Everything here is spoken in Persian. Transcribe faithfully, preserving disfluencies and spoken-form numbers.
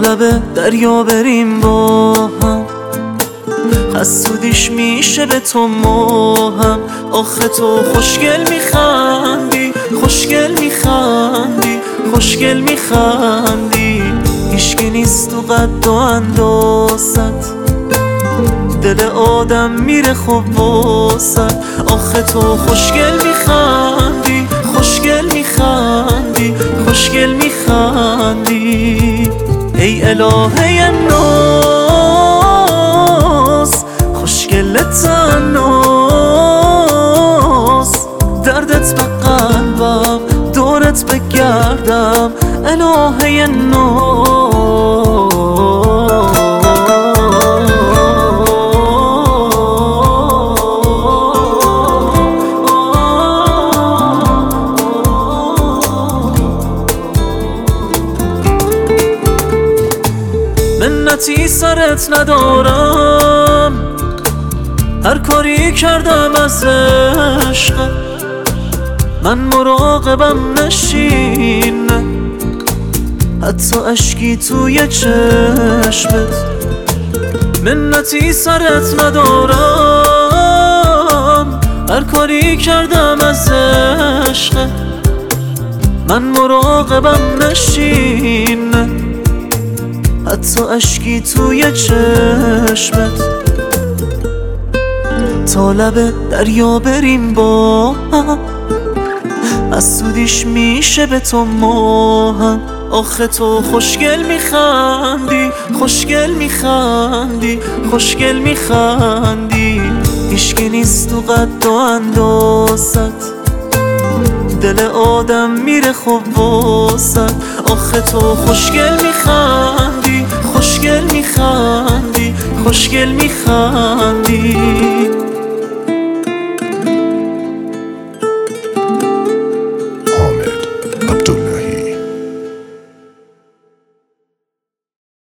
لب دریا بریم با هم، حسودیش میشه به تو ماهم. آخه تو خوشگل میخندی، خوشگل میخندی، خوشگل میخندی. هیشکی نیست تو قد و اندازت، دل آدم میره خوب واسد. آخه تو خوشگل میخندی، خوشگل میخندی، خوشگل میخندی. ای الهه ناز، خوشگل تناز، دردت به قلبم، دورت بگردم. الهه ناز، منتی سرت ندارم، هر کاری کردم از عشق من. مراقبم نشین، حتی اشکی توی چشمت. منتی سرت ندارم، هر کاری کردم از عشق من. مراقبم نشین، حتی اشکی توی چشمت. تا لب دریا بریم با هم، حسودیش میشه به تو ماهم. آخه تو خوشگل میخندی، خوشگل میخندی، خوشگل میخندی. هیشکی نیست تو قد و اندازت، دل آدم میره خوب واسد. آخه تو خوشگل میخندی، خوشگل میخندی، خوشگل میخندی.